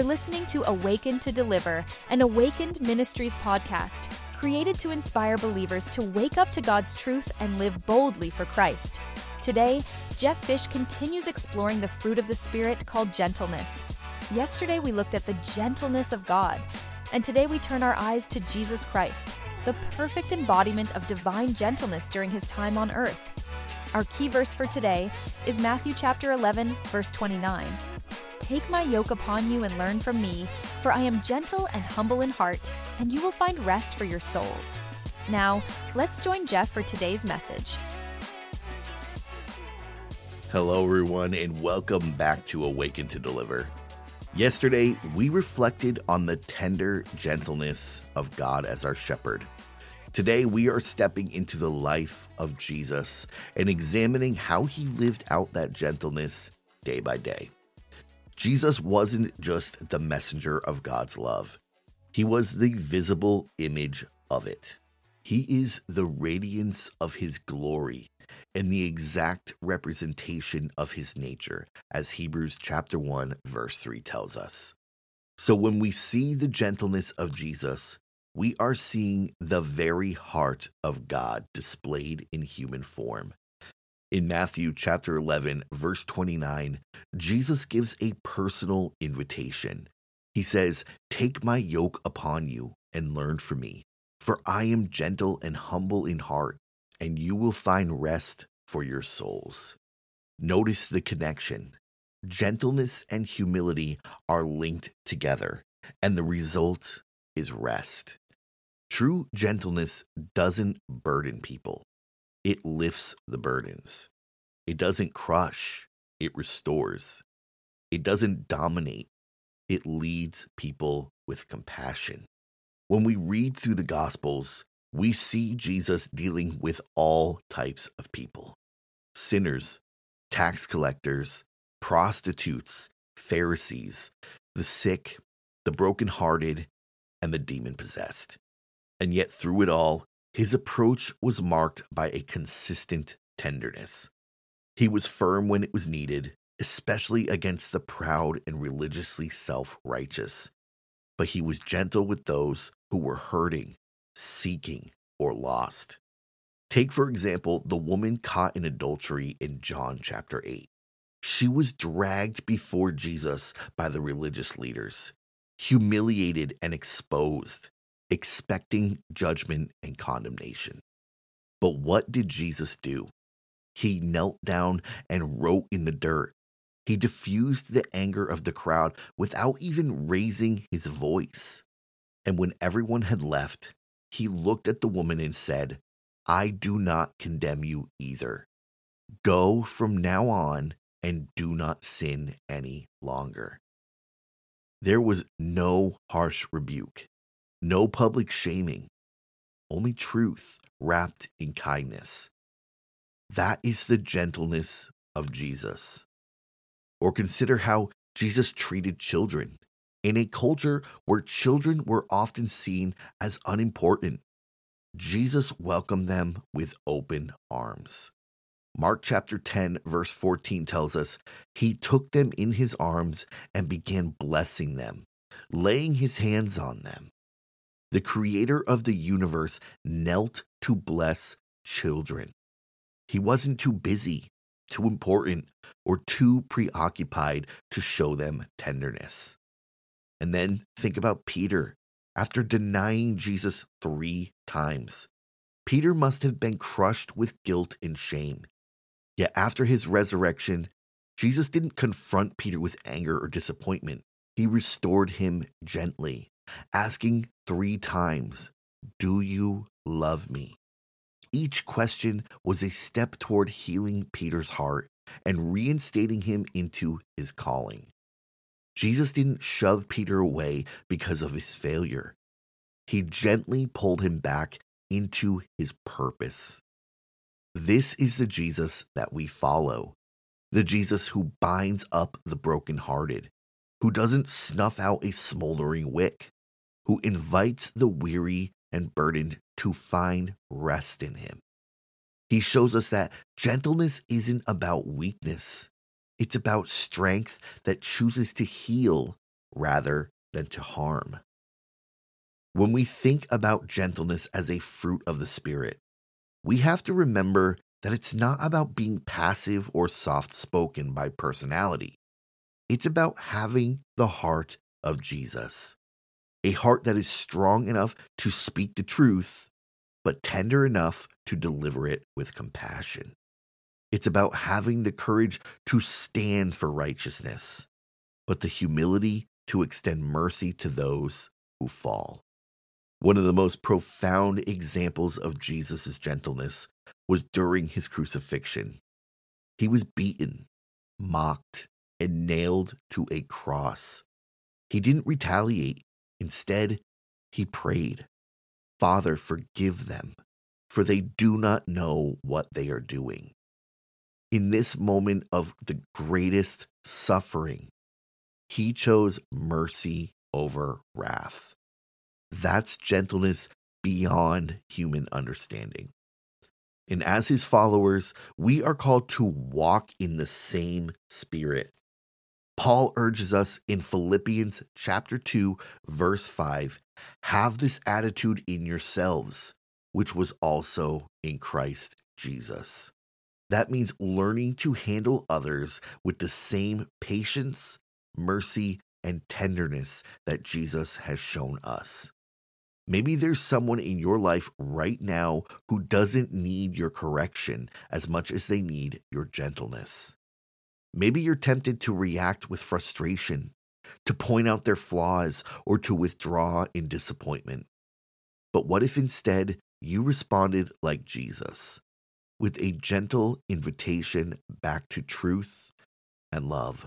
You're listening to Awaken to Deliver, an Awakened Ministries podcast, created to inspire believers to wake up to God's truth and live boldly for Christ. Today, Jeff Fish continues exploring the fruit of the Spirit called gentleness. Yesterday, we looked at the gentleness of God, and today we turn our eyes to Jesus Christ, the perfect embodiment of divine gentleness during his time on earth. Our key verse for today is Matthew chapter 11, verse 29. Take my yoke upon you and learn from me, for I am gentle and humble in heart, and you will find rest for your souls. Now, let's join Jeff for today's message. Hello, everyone, and welcome back to Awaken to Deliver. Yesterday, we reflected on the tender gentleness of God as our shepherd. Today, we are stepping into the life of Jesus and examining how he lived out that gentleness day by day. Jesus wasn't just the messenger of God's love. He was the visible image of it. He is the radiance of his glory and the exact representation of his nature, as Hebrews chapter 1, verse 3 tells us. So when we see the gentleness of Jesus, we are seeing the very heart of God displayed in human form. In Matthew chapter 11, verse 29, Jesus gives a personal invitation. He says, "Take my yoke upon you and learn from me, for I am gentle and humble in heart, and you will find rest for your souls." Notice the connection. Gentleness and humility are linked together, and the result is rest. True gentleness doesn't burden people. It lifts the burdens. It doesn't crush. It restores. It doesn't dominate. It leads people with compassion. When we read through the Gospels, we see Jesus dealing with all types of people. Sinners, tax collectors, prostitutes, Pharisees, the sick, the brokenhearted, and the demon-possessed. And yet through it all, his approach was marked by a consistent tenderness. He was firm when it was needed, especially against the proud and religiously self-righteous. But he was gentle with those who were hurting, seeking, or lost. Take, for example, the woman caught in adultery in John chapter 8. She was dragged before Jesus by the religious leaders, humiliated and exposed, expecting judgment and condemnation. But what did Jesus do? He knelt down and wrote in the dirt. He diffused the anger of the crowd without even raising his voice. And when everyone had left, he looked at the woman and said, "I do not condemn you either. Go from now on and do not sin any longer." There was no harsh rebuke. No public shaming, only truth wrapped in kindness. That is the gentleness of Jesus. Or consider how Jesus treated children. In a culture where children were often seen as unimportant, Jesus welcomed them with open arms. Mark chapter 10, verse 14 tells us, "He took them in his arms and began blessing them, laying his hands on them." The creator of the universe knelt to bless children. He wasn't too busy, too important, or too preoccupied to show them tenderness. And then think about Peter. After denying Jesus 3 times, Peter must have been crushed with guilt and shame. Yet after his resurrection, Jesus didn't confront Peter with anger or disappointment. He restored him gently, asking 3 times, "Do you love me?" Each question was a step toward healing Peter's heart and reinstating him into his calling. Jesus didn't shove Peter away because of his failure. He gently pulled him back into his purpose. This is the Jesus that we follow, the Jesus who binds up the brokenhearted, who doesn't snuff out a smoldering wick, who invites the weary and burdened to find rest in him. He shows us that gentleness isn't about weakness. It's about strength that chooses to heal rather than to harm. When we think about gentleness as a fruit of the Spirit, we have to remember that it's not about being passive or soft-spoken by personality. It's about having the heart of Jesus, a heart that is strong enough to speak the truth, but tender enough to deliver it with compassion. It's about having the courage to stand for righteousness, but the humility to extend mercy to those who fall. One of the most profound examples of Jesus' gentleness was during his crucifixion. He was beaten, mocked, and nailed to a cross. He didn't retaliate. Instead, he prayed, "Father, forgive them, for they do not know what they are doing." In this moment of the greatest suffering, he chose mercy over wrath. That's gentleness beyond human understanding. And as his followers, we are called to walk in the same spirit. Paul urges us in Philippians chapter 2, verse 5, "Have this attitude in yourselves, which was also in Christ Jesus." That means learning to handle others with the same patience, mercy, and tenderness that Jesus has shown us. Maybe there's someone in your life right now who doesn't need your correction as much as they need your gentleness. Maybe you're tempted to react with frustration, to point out their flaws, or to withdraw in disappointment. But what if instead you responded like Jesus, with a gentle invitation back to truth and love?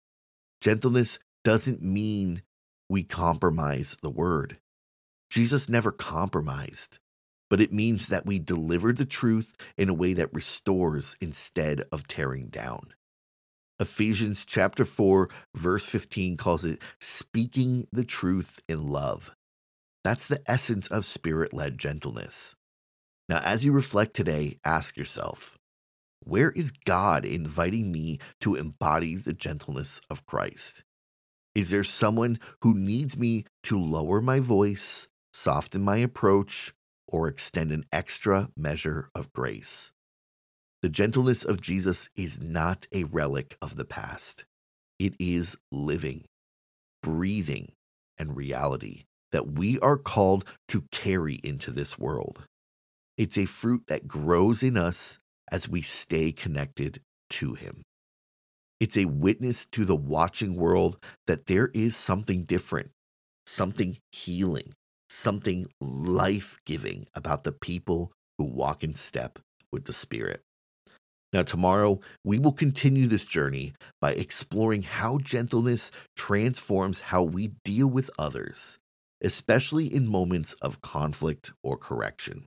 Gentleness doesn't mean we compromise the word. Jesus never compromised, but it means that we deliver the truth in a way that restores instead of tearing down. Ephesians chapter 4, verse 15 calls it speaking the truth in love. That's the essence of Spirit-led gentleness. Now, as you reflect today, ask yourself, where is God inviting me to embody the gentleness of Christ? Is there someone who needs me to lower my voice, soften my approach, or extend an extra measure of grace? The gentleness of Jesus is not a relic of the past. It is living, breathing, and reality that we are called to carry into this world. It's a fruit that grows in us as we stay connected to Him. It's a witness to the watching world that there is something different, something healing, something life-giving about the people who walk in step with the Spirit. Now, tomorrow, we will continue this journey by exploring how gentleness transforms how we deal with others, especially in moments of conflict or correction.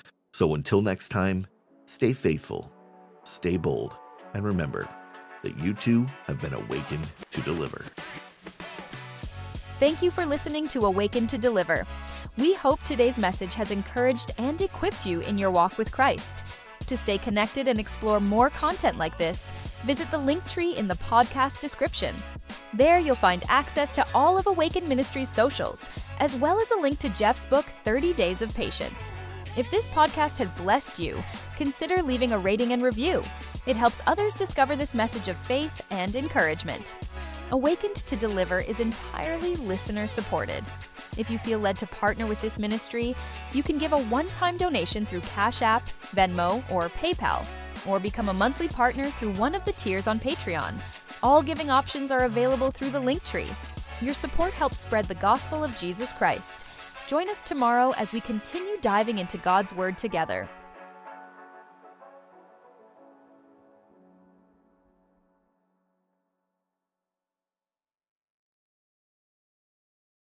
So until next time, stay faithful, stay bold, and remember that you too have been awakened to deliver. Thank you for listening to Awaken to Deliver. We hope today's message has encouraged and equipped you in your walk with Christ. To stay connected and explore more content like this, visit the link tree in the podcast description. There you'll find access to all of Awaken Ministries' socials, as well as a link to Jeff's book, 30 Days of Patience. If this podcast has blessed you, consider leaving a rating and review. It helps others discover this message of faith and encouragement. Awakened to Deliver is entirely listener-supported. If you feel led to partner with this ministry, you can give a one-time donation through Cash App, Venmo, or PayPal, or become a monthly partner through one of the tiers on Patreon. All giving options are available through the link tree. Your support helps spread the gospel of Jesus Christ. Join us tomorrow as we continue diving into God's Word together.